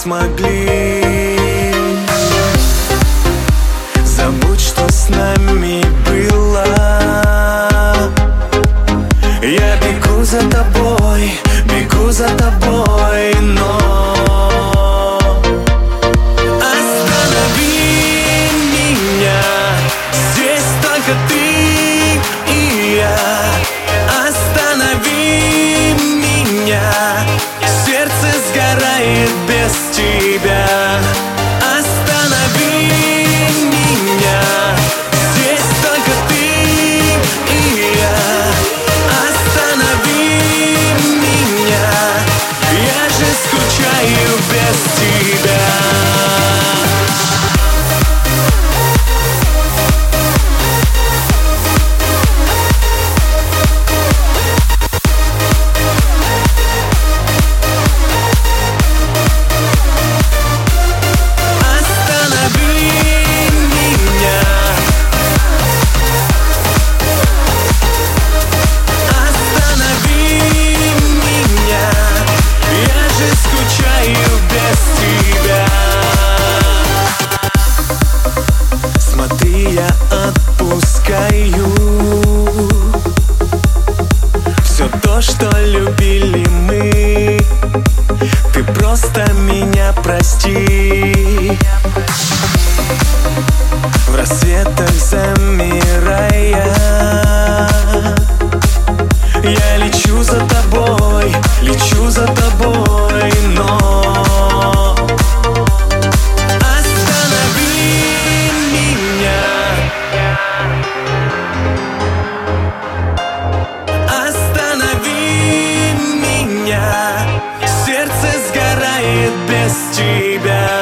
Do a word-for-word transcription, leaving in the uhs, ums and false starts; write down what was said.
смогли. Забудь, что с нами было. Я бегу за тобой, бегу за тобой, но останови меня. Здесь только ты и я. Останови меня. Сердце сгорает без тебя. Останови меня. Здесь только ты и я. Останови меня. Я же скучаю без тебя. Я отпускаю все то, что любили мы. Ты просто меня прости. В рассветах замирая, я лечу за тобой, лечу за тобой, но сердце сгорает без тебя.